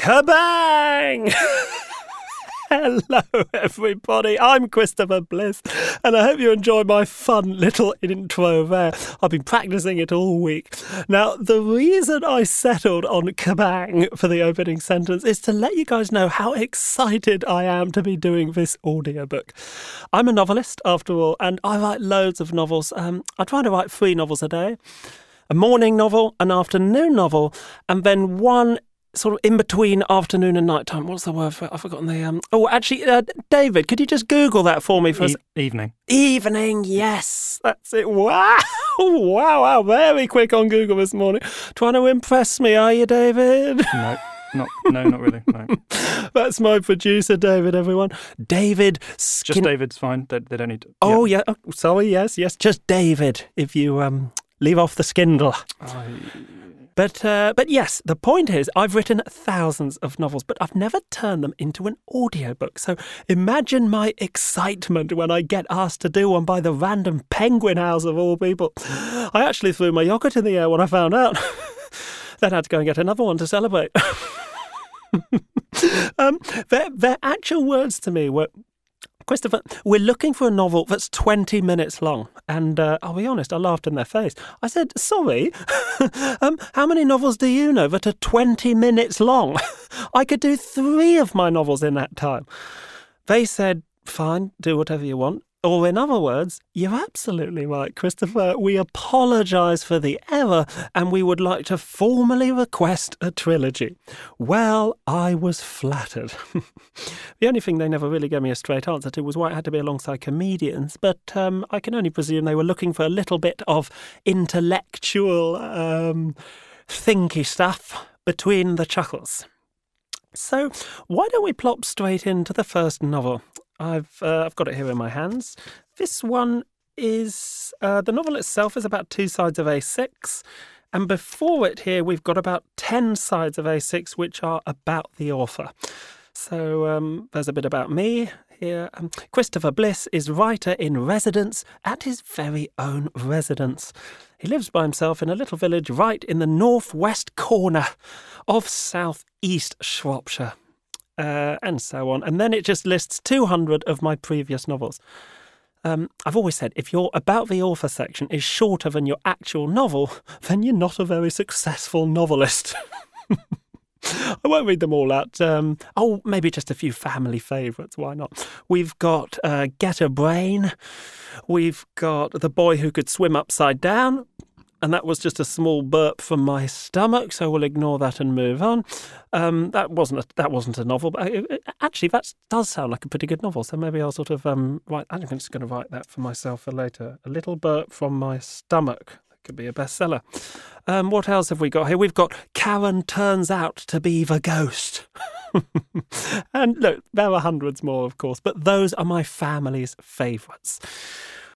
Kabang! Hello, everybody. I'm Christopher Bliss, and I hope you enjoyed my fun little intro there. I've been practicing it all week. Now, the reason I settled on kabang for the opening sentence is to let you guys know how excited I am to be doing this audiobook. I'm a novelist, after all, and I write loads of novels. I try to write 3 novels a day. A morning novel, an afternoon novel, and then one sort of in between afternoon and nighttime. What's the word for it? I've forgotten the... David, could you just Google that for me? Evening. Evening, yes. That's it. Wow. Wow. Very quick on Google this morning. Trying to impress me, are you, David? No. Not really. No. That's my producer, David, everyone. David. Just David's fine. They don't need to... Oh, yeah. Oh, sorry, yes. Just David, if you leave off the skindle. But yes, the point is I've written thousands of novels, but I've never turned them into an audiobook. So imagine my excitement when I get asked to do one by the random Penguin House of all people. I actually threw my yogurt in the air when I found out. Then I had to go and get another one to celebrate. Their actual words to me were, Christopher, we're looking for a novel that's 20 minutes long. And I'll be honest, I laughed in their face. I said, sorry, how many novels do you know that are 20 minutes long? I could do 3 of my novels in that time. They said, fine, do whatever you want. Or in other words, you're absolutely right, Christopher. We apologise for the error and we would like to formally request a trilogy. Well, I was flattered. The only thing they never really gave me a straight answer to was why it had to be alongside comedians, but I can only presume they were looking for a little bit of intellectual, thinky stuff between the chuckles. So why don't we plop straight into the first novel? I've got it here in my hands. This one is, the novel itself is about 2 sides of A6. And before it here, we've got about 10 sides of A6, which are about the author. So there's a bit about me here. Christopher Bliss is writer in residence at his very own residence. He lives by himself in a little village right in the northwest corner of southeast Shropshire. And so on. And then it just lists 200 of my previous novels. I've always said, if your About the Author section is shorter than your actual novel, then you're not a very successful novelist. I won't read them all out. Maybe just a few family favourites, why not? We've got Get a Brain. We've got The Boy Who Could Swim Upside Down. And that was just a small burp from my stomach, so we'll ignore that and move on. That wasn't a novel, but actually that does sound like a pretty good novel. So maybe I'll sort of write. I'm just going to write that for myself for later. A little burp from my stomach. That could be a bestseller. What else have we got here? We've got Karen Turns Out to Be the Ghost. And look, there are hundreds more, of course, but those are my family's favourites.